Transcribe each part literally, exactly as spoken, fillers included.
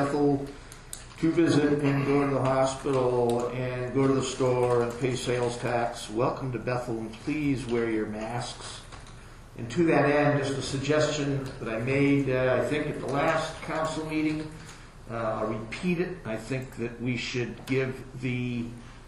Bethel to visit and go to the hospital and go to the store and pay sales tax, welcome to Bethel, and please wear your masks. And to that end, just a suggestion that I made, uh, I think at the last council meeting, uh, I'll repeat it. I think that we should give the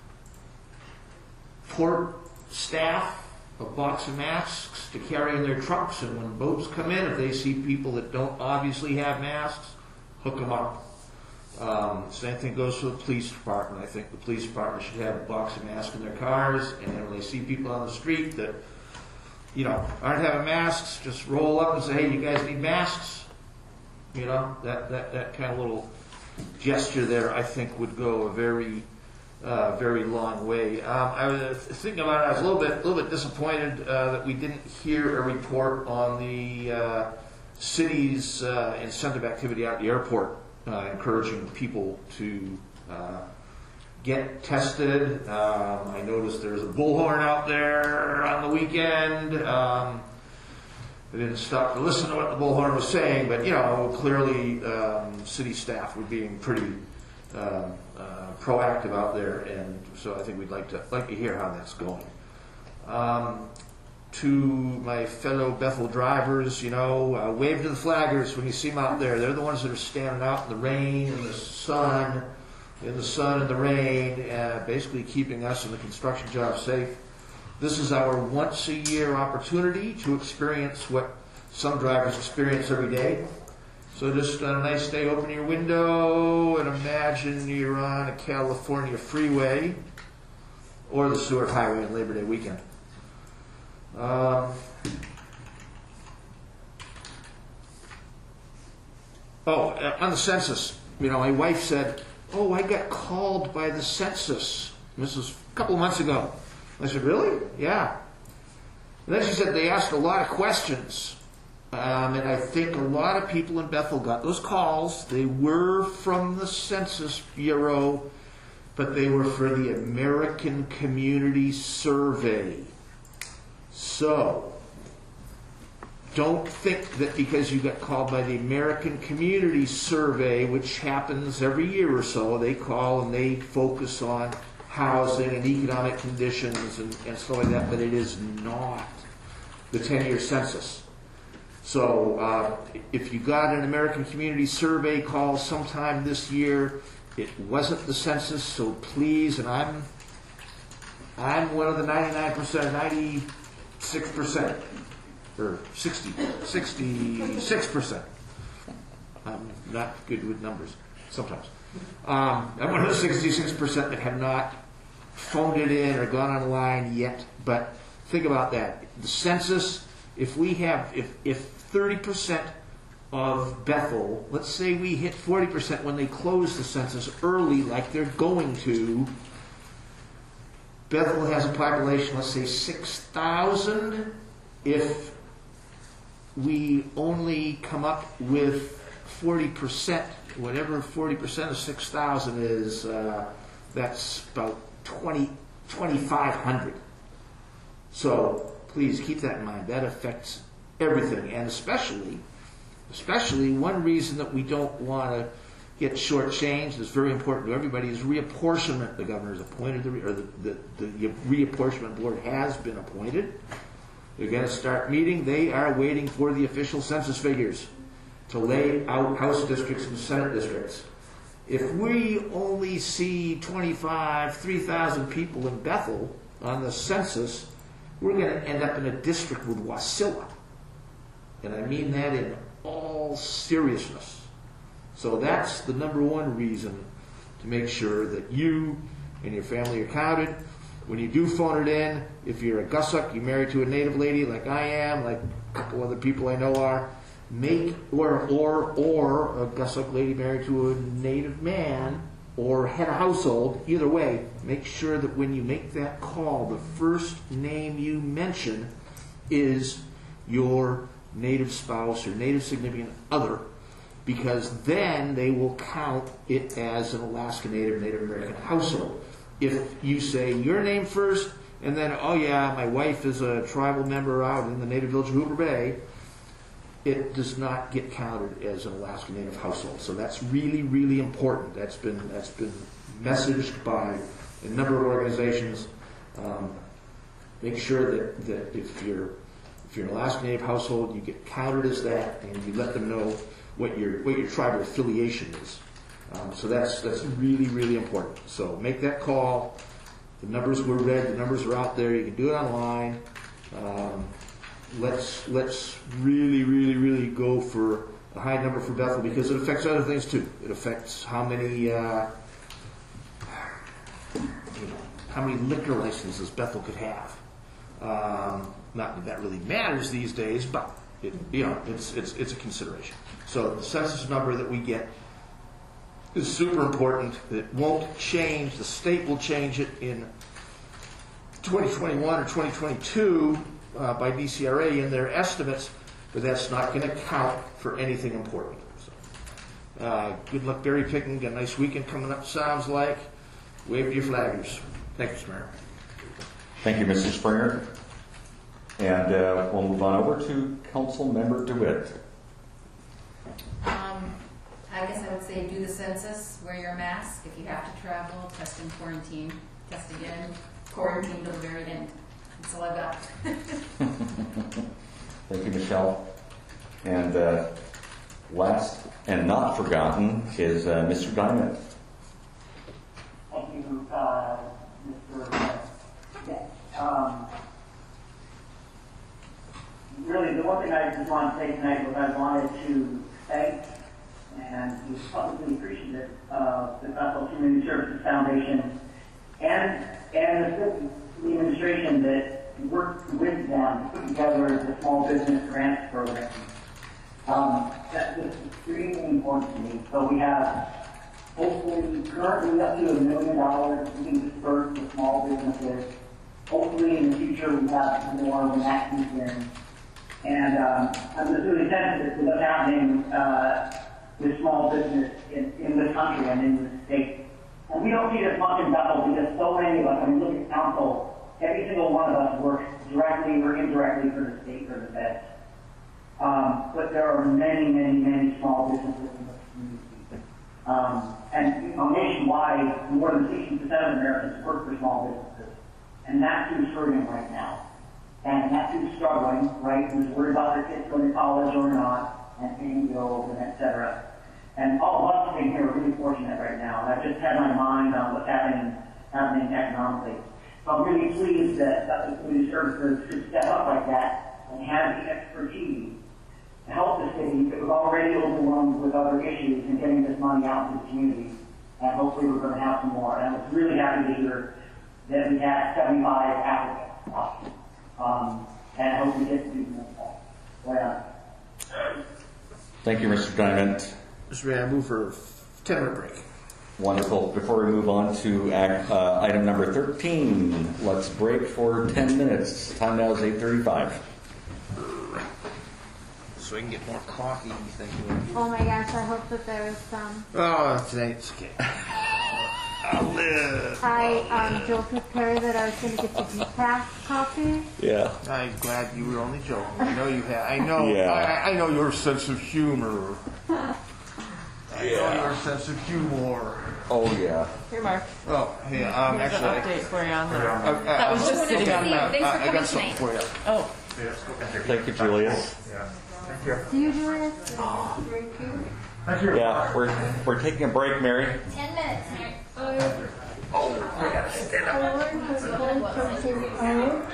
port staff a box of masks to carry in their trucks, and when boats come in, if they see people that don't obviously have masks, hook them up. Um, same thing goes for the police department. I think the police department should have a box of masks in their cars, and then when they see people on the street that, you know, aren't having masks, just roll up and say, hey, you guys need masks? You know, that, that, that kind of little gesture there, I think, would go a very, uh, very long way. Um, I was thinking about it, I was a little bit, a little bit disappointed uh, that we didn't hear a report on the uh, city's uh, incentive activity out at the airport. Uh, encouraging people to uh, get tested. Um, I noticed there's a bullhorn out there on the weekend. Um, I didn't stop to listen to what the bullhorn was saying, but you know, clearly um, city staff were being pretty uh, uh, proactive out there, and so I think we'd like to like to hear how that's going. Um, To my fellow Bethel drivers, you know, uh, wave to the flaggers when you see them out there. They're the ones that are standing out in the rain and the sun, in the sun and the rain, uh, basically keeping us in the construction job safe. This is our once-a-year opportunity to experience what some drivers experience every day. So just on a nice day, open your window and imagine you're on a California freeway or the Seward Highway on Labor Day weekend. Um, oh, uh, on the census, you know, my wife said, oh, I got called by the census. This was a couple of months ago. I said, really? Yeah. And then she said they asked a lot of questions. Um, and I think a lot of people in Bethel got those calls. They were from the Census Bureau, but they were for the American Community Survey. So, don't think that because you got called by the American Community Survey, which happens every year or so, they call and they focus on housing and economic conditions and, and stuff like that, but it is not the ten-year census. So, uh, if you got an American Community Survey call sometime this year, it wasn't the census, so please, and I'm, I'm one of the ninety-nine percent, ninety Six percent, or sixty, sixty-six percent. I'm not good with numbers sometimes. Um, I'm one of the sixty-six percent that have not phoned it in or gone online yet. But think about that. The census. If we have, if if thirty percent of Bethel, let's say we hit forty percent when they close the census early, like they're going to. Bethel has a population, let's say six thousand. If we only come up with forty percent, whatever forty percent of six thousand is, uh, that's about twenty, twenty-five hundred. So please keep that in mind. That affects everything, and especially, especially one reason that we don't want to get shortchanged, is very important to everybody, is reapportionment. The governor has appointed, the, or the, the, the reapportionment board has been appointed. They're going to start meeting. They are waiting for the official census figures to lay out House districts and Senate districts. If we only see twenty-five, three thousand people in Bethel on the census, we're going to end up in a district with Wasilla. And I mean that in all seriousness. So that's the number one reason to make sure that you and your family are counted. When you do phone it in, if you're a Gussuck, you're married to a native lady like I am, like a couple other people I know are, make, or, or, or a Gussuck lady married to a native man, or head of household, either way, make sure that when you make that call, the first name you mention is your native spouse or native significant other, because then they will count it as an Alaska Native, Native American household. If you say your name first, and then, oh yeah, my wife is a tribal member out in the native village of Hooper Bay, it does not get counted as an Alaska Native household. So that's really, really important. That's been that's been messaged by a number of organizations. Um, make sure that, that if you're if you're an Alaska Native household, you get counted as that, and you let them know what your what your tribal affiliation is. Um, so that's that's really, really important. So make that call. The numbers were read. The numbers are out there. You can do it online. Um, let's let's really, really, really go for a high number for Bethel, because it affects other things too. It affects how many uh, you know, how many liquor licenses Bethel could have. Um, not that that really matters these days, but it, you know, it's it's it's a consideration. So the census number that we get is super important. It won't change. The state will change it in twenty twenty-one or twenty twenty-two uh, by D C R A in their estimates, but that's not going to count for anything important. So, uh, good luck berry picking. Got a nice weekend coming up, sounds like. Wave to your flaggers. Thank you, Mister Mayor. Thank you, Mister Springer. And uh, we'll move on over to Council Member DeWitt. Um, I guess I would say do the census, wear your mask. If you have to travel, test and quarantine. Test again, quarantine till the very end. That's all I've got. Thank you, Michelle. And uh, last and not forgotten is uh, Mister Diamond. Thank you, uh, Mister Yeah. Um, really, the one thing I just want to say tonight was I wanted to thank and be publicly appreciative of the Bethel Community Services Foundation and and the city administration that worked with them to put together the small business grants program. Um, that is extremely important to me. So we have hopefully currently up to a million dollars being dispersed to small businesses. Hopefully in the future we have more when that comes in. And um, I'm just really sensitive to what's happening uh, with small business in, in the country and in the state. And we don't see this much in Bethel because so many of us, I mean, look at council, every single one of us works directly or indirectly for the state or the feds. Um, but there are many, many, many small businesses in the community. Um, and you know, nationwide, more than sixty percent of Americans work for small businesses. And that's who's hurting right now. And that's who's struggling, right? Who's worried about their kids going to college or not, and paying bills, and et cetera. And all of us sitting here are really fortunate right now. And I've just had my mind on what's happening, happening economically. So I'm really pleased that Bethel Community Services could step up like that and have the expertise to help the city that was already overwhelmed with other issues and getting this money out to the community. And hopefully we're going to have some more. And I was really happy to hear that we had seventy-five applicants. Um, and I hope we get to do more. Well, Thank you, Mister Diamond. Mister Mayor, I move for a ten minute break. Wonderful. Before we move on to act, uh, item number thirteen, let's break for ten minutes. Time now is eight thirty-five. So I can get more coffee, thank you. Oh my gosh, I hope that there is some. Oh, today it's okay. I'll live. I um, joked with Perry that I was going to get the decaf coffee. Yeah. I'm glad you were only joking. I know you have. I know. Yeah. I, I know your sense of humor. I Yeah. know your sense of humor. Oh, yeah. Here, Mark. Oh, hey, um, Here's actually, an update for you on that. I, I, That was just sitting on Steve, that. thanks for I, I coming got something tonight. for you. Oh, Thank you, Julius. Do you do it? Yeah, we're we're taking a break, Mary. Ten minutes. I, I want to point something out.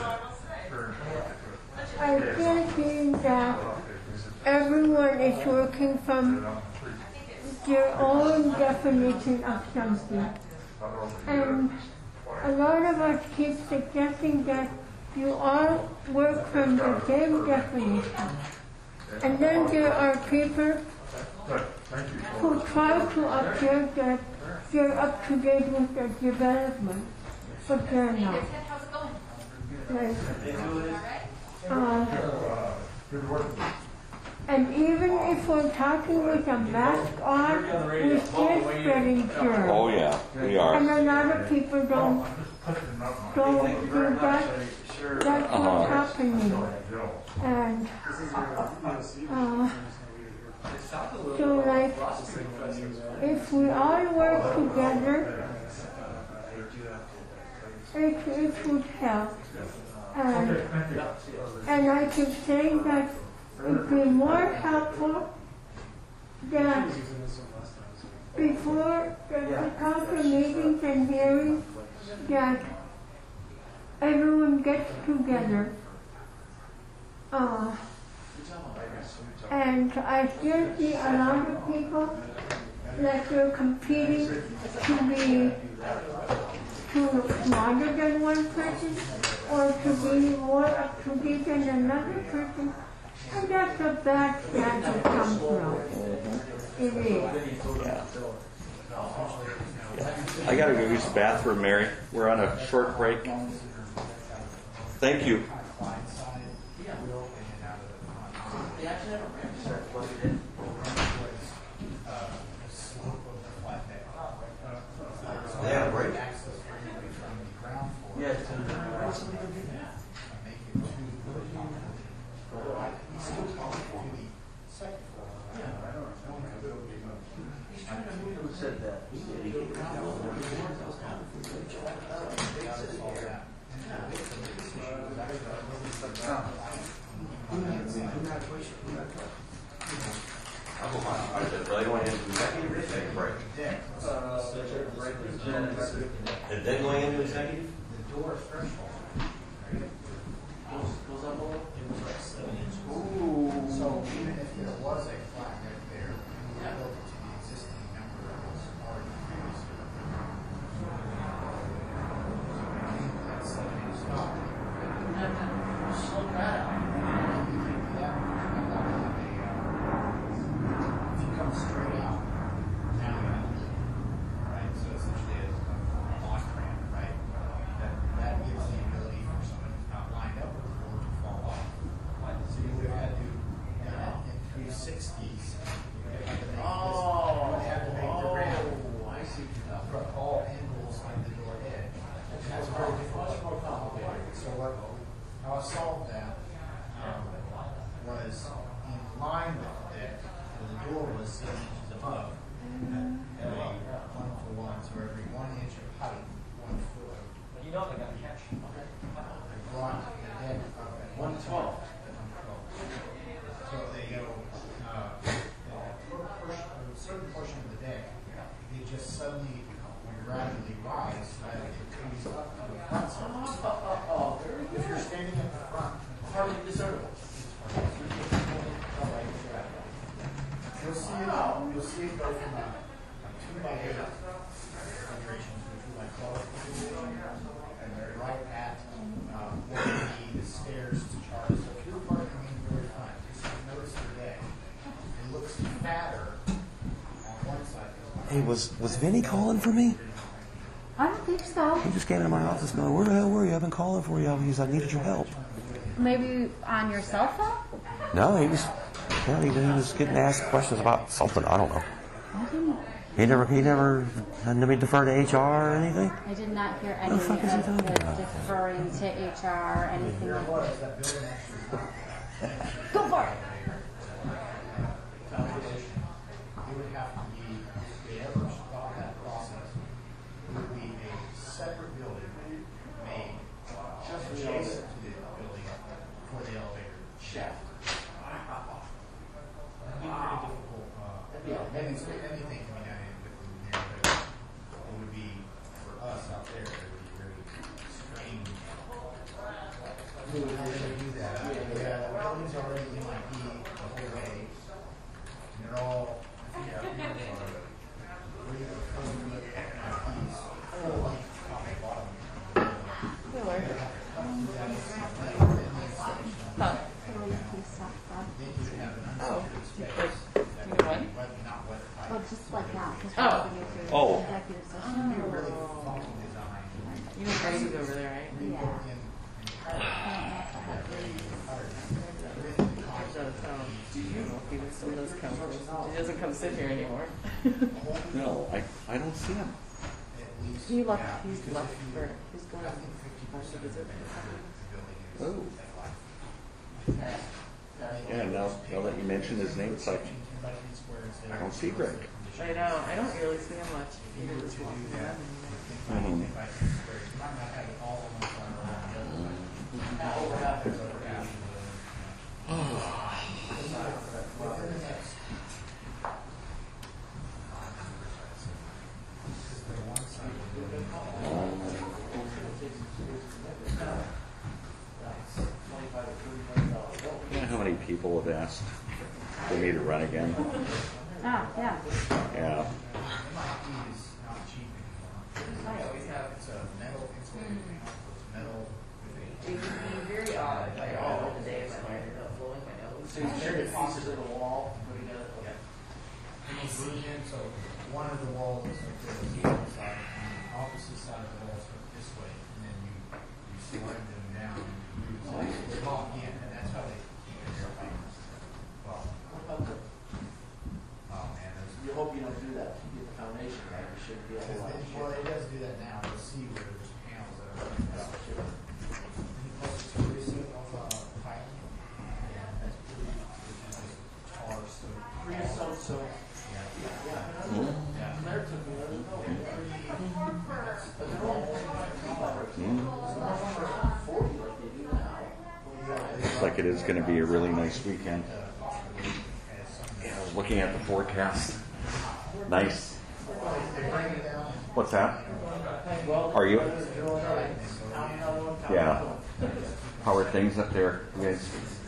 I feel feeling that everyone is working from their own definition of something. And a lot of us keep suggesting that you all work from the same definition. And then there are people who try to observe that they're up to date with the development, but they're not. Like, uh, and even if we're talking with a mask on, we're still spreading germs. Oh, yeah, we And are. a lot of people don't, don't do that. That's Uh-huh. what's happening. And uh, so like, if we all work together, it, it would help. And, and I could say that it would be more helpful that before the, the council meetings and hearings, that everyone gets together. Uh, and I still see a lot of people that are competing to be to look smarter than one person or to be more up to date than another person. And that's a bad start to come from. It is. Yeah. I gotta go use the bathroom, Mary. We're on a short break. Thank you. Yeah, break. Yeah. Who said that? Are they going into executive or take a break? If they're going into executive? The door threshold. Goes up a little? So even if there was a flat right there, you built it to the existing number that was already previously. That's seven inch stop. Slow that out. If you come straight out, down, right, so essentially it's a block ramp, right? That, that gives the ability for someone who's not lined up with the board to fall off. So you would have had to, uh, in three sixties, you would have to make this, you would have to make the ramp. I see. Uh, from all angles on the door edge. And that's very difficult. Much more complicated. So what, how I solved that, um, was in line with the deck, and the door was seven inches above, at a one for one, so every one inch of height, one foot. You know they got to catch. I brought the deck up at one twelve. So they go, uh, a portion, a certain portion of the deck, they just suddenly gradually rise, right, it comes up to the front surface. If you're standing at the front, hardly discernible. You'll see it, you'll see it go from a, a two by eight configuration to a two by twelve configuration, and they're right at, um, where the, the stairs to charge. So if you're parking in very front, just notice the deck, it looks fatter on one side. Hey, was was Vinny calling for me? I don't think so. He just came into my office going, where the hell were you? I've been calling for you. He's, I needed your help. Maybe on your cell phone? No, he was, yeah, he, he was getting asked questions about something. I don't know. I didn't. He never, he never had to be defer to H R or anything. I did not hear any What the of fuck is he talking the about? deferring to H R or anything like that. Go for it. It would have to be, if they ever start that process, it would be a separate building made just adjacent to the building for the elevator shaft. That'd be pretty difficult, uh, anything, anything can be done in within the elevator. It would be, for us out there, it would be very strange. We would never do that. I mean, yeah, the building's already in my E the whole way. And they're all, I think, uh, three or four of my E's, full length, top and bottom. Miller. Huh. Please stop that. Then you have an Oh. unsecured space. You know what? But not wet pipe. Oh, just like that. Because Oh. we're going through Oh. executive session. It'd be a really funky design. You know Grace over there, right? We Yeah. put in I entire, don't know if I have these. with the So, concept um, do you know if he was some of those councils? He doesn't come sit here anymore. No, I, I don't see him. at least. He left, yeah, he's because left if you- for, he's going I to think fifty to percent of visit. the building Oh. Yeah, now, now that you mention his name, it's like, I don't see Greg. I know. I don't really see him much. Either this one. Mhm. You know how many people have asked for me to run again? Ah, yeah. Yeah. I always have, it's a metal, it's a metal. It would be very odd if I all the day if I ended up blowing my nose. So you tear the pieces of the wall, put it together, yeah. And you glue it in, so one of the walls is like this, the other side, and the opposite side of the wall is like this way, and then you, you slide them down, and you glue it, so they lock in, and that's how they keep it airtight. Well, What about the, oh man, there's. you hope you don't do that, you get the foundation right, you shouldn't be a whole lot of Well, shit. it does do that now, you'll see where there's panels that are running out. And you post it to receipt of uh, piling, and that's pretty, it's just tar, so. Creosote, so, Yeah. yeah. Yeah. There took me, I don't know. But they're all forty like they do now. Looks like it is going to be a really nice weekend. Yeah, I was looking at the forecast. Nice. What's that? Are you? Yeah. How are things up there? You guys?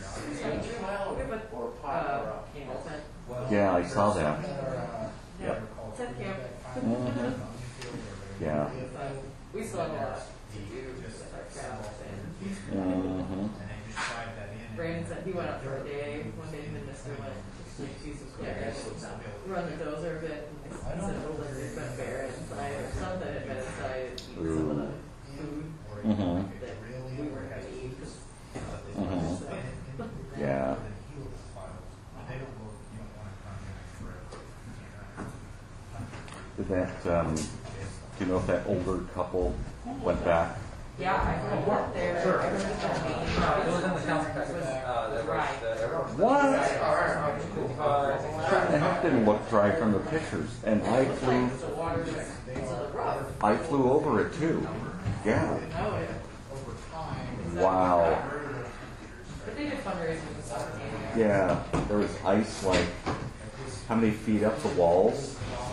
Or pot or a candle. Yeah, I saw that. Yep. It's okay. Mhm. Yeah. We still have a lot to do with our travels and Mhm. Brandon said he went out for a day, one day him and Mister went to like see some squares, run the dozer a bit, and he said it looked like there's been a bear inside or something had been inside and eat some of the food Mhm. that we weren't gonna eat because Mhm. Yeah. Did that, um, do you know if that older couple went back? yeah, I worked there. Sure. I remember that meeting. It was in the council packet. Uh, that was, Right. uh, What? Uh, The heck didn't look dry from the pictures, and I flew, The water was so rough. I flew over it too. Yeah. No, it, Wow. but they did fundraising and stuff. Yeah, there was ice like, how many feet up the walls?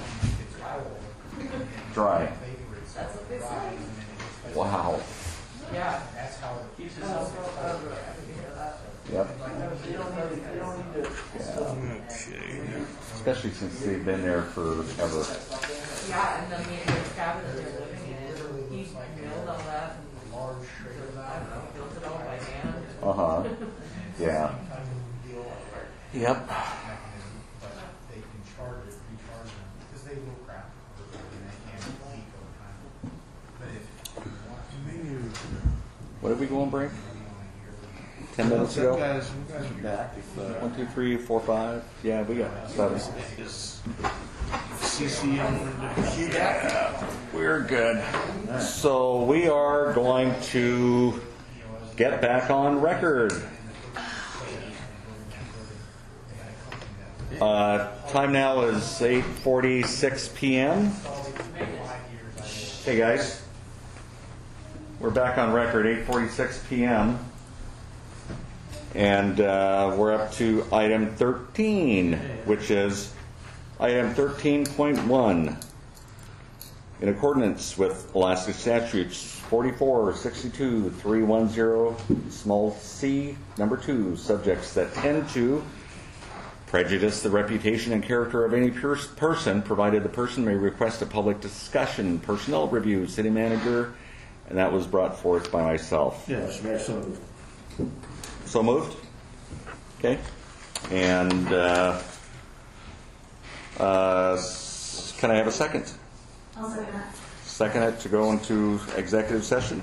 Dry. That's what they say. Wow. Yeah. That's how it Keeps it up. Yep. You don't need, you don't need to. Yeah. Especially since they've been there forever. Yeah, and then the the cabin that they're living in, he built all that and, I don't know, built it all by hand. Uh huh. Yeah. Yep. but they can charge it, recharge them, because they will crap over time, and they can leak over time. But if you want to, What did we go on break? Ten minutes You ago? guys, you guys are back. If, uh, One, two, three, four, five. Yeah, we got seven. is C C in We're good. So we are going to get back on record. Uh, time now is eight forty-six p.m. Hey guys, we're back on record, eight forty-six p.m. And uh, we're up to item thirteen, which is item thirteen point one. In accordance with Alaska statutes forty-four, sixty-two, three ten, small c, number two, subjects that tend to prejudice the reputation and character of any pers- person, provided the person may request a public discussion, personnel review, city manager, and that was brought forth by myself. Yeah, Mister Mayor, so moved. So moved? Okay. And uh, uh, s- can I have a second? I'll second that. Second it to go into executive session?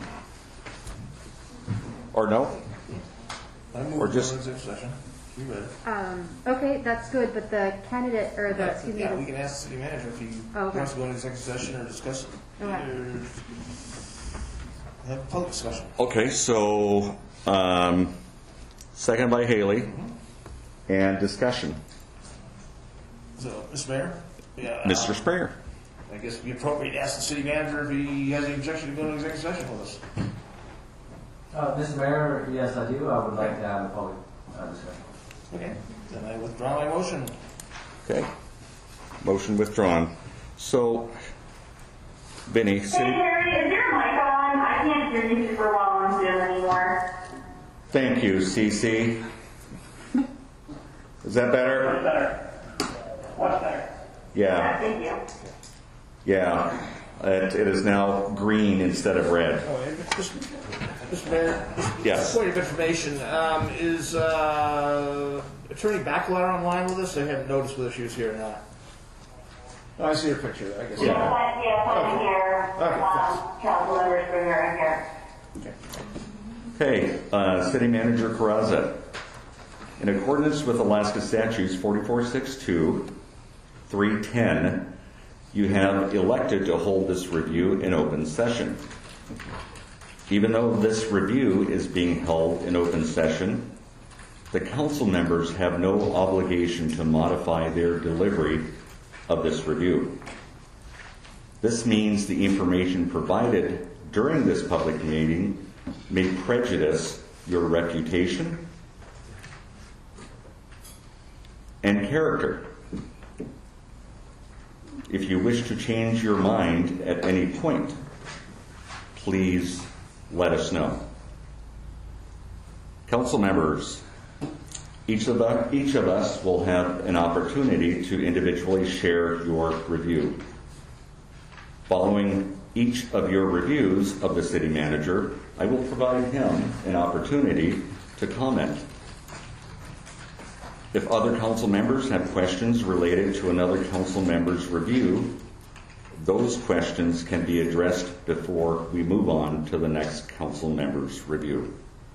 Or no? I Or moved just- to executive session. You read it. Um, okay, that's good, but the candidate, or the, excuse me, Yeah, we the- can ask the city manager if he Oh, okay. wants to go into executive session or discuss it. Okay. Or have a public discussion. Okay, so Um, second by Haley. And discussion. So, Mister Mayor? Yeah, Mister uh, Springer. I guess it'd be appropriate to ask the city manager if he has any objection to going to executive session with us. Uh, Mister Mayor, yes, I do. I would like to have a public uh, discussion. Okay, then I withdraw my motion. Okay. Motion withdrawn. So, Vinny, Hey, city. Harry, is your mic on? I can't hear you super well on Zoom anymore. Thank you, Cece. Is that better? Much better. Much better. Yeah. Thank you. Yeah. It, it is now green instead of red. Oh, and Mister Mister Mayor, Yes. point of information, um, is uh, Attorney Backwater online with us? I haven't noticed whether she was here or not. Oh, I see her picture, I guess. Yeah. Yes, yes, I'm here. Okay, Um, Councilmember Springer, I'm here. Okay. Okay, uh, City Manager Carrazza. In accordance with Alaska Statutes forty-four sixty-two, three ten, you have elected to hold this review in open session. Even though this review is being held in open session, the council members have no obligation to modify their delivery of this review. This means the information provided during this public meeting may prejudice your reputation and character. If you wish to change your mind at any point, please let us know. Council members, each of us, each of us will have an opportunity to individually share your review. Following each of your reviews of the city manager, I will provide him an opportunity to comment. If other council members have questions related to another council member's review, those questions can be addressed before we move on to the next council member's review.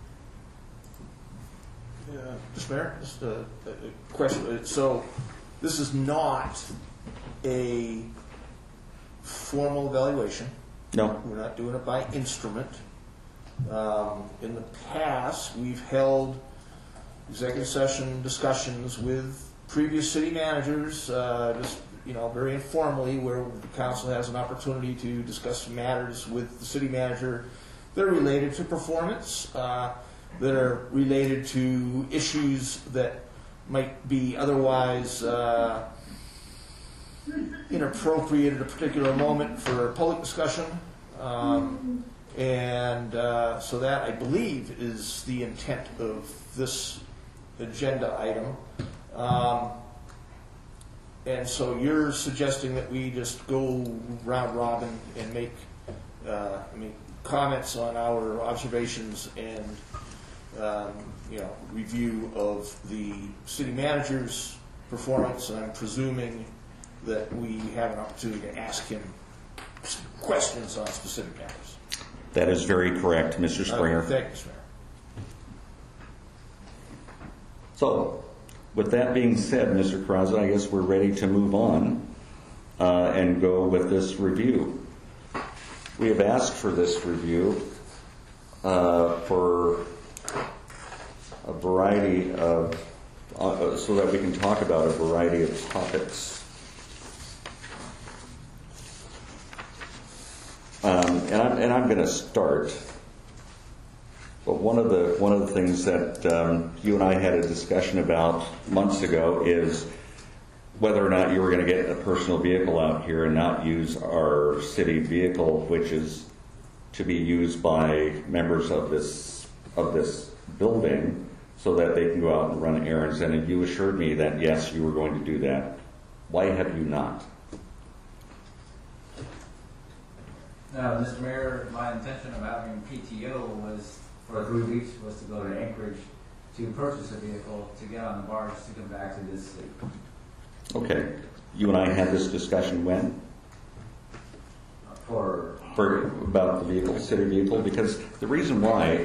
Uh, Mister Mayor, just a, a question. So, this is not a formal evaluation. No. We're not doing it by instrument. Um, in the past, we've held executive session discussions with previous city managers, uh, just, you know, very informally, where the council has an opportunity to discuss matters with the city manager that are related to performance, uh, that are related to issues that might be otherwise uh, inappropriate at a particular moment for public discussion. Um, and uh, so that, I believe, is the intent of this agenda item. Um, and so you're suggesting that we just go round robin and make, uh, I mean, comments on our observations and, um, you know, review of the city manager's performance, and I'm presuming that we have an opportunity to ask him questions on specific matters. That is very correct, Mister Springer. Uh, thank you, Mister Mayor. So, with that being said, Mister Carrazza, I guess we're ready to move on uh, and go with this review. We have asked for this review uh, for a variety of, uh, so that we can talk about a variety of topics. Um, and I'm, and I'm going to start. But one of the one of the things that um, you and I had a discussion about months ago is whether or not you were going to get a personal vehicle out here and not use our city vehicle, which is to be used by members of this of this building, so that they can go out and run errands. And you assured me that yes, you were going to do that. Why have you not? Now, Mister Mayor, my intention of having P T O was, for three weeks, was to go to Anchorage to purchase a vehicle to get on the barge to come back to this city. Okay. You and I had this discussion when? For For about the vehicle, city vehicle, because the reason why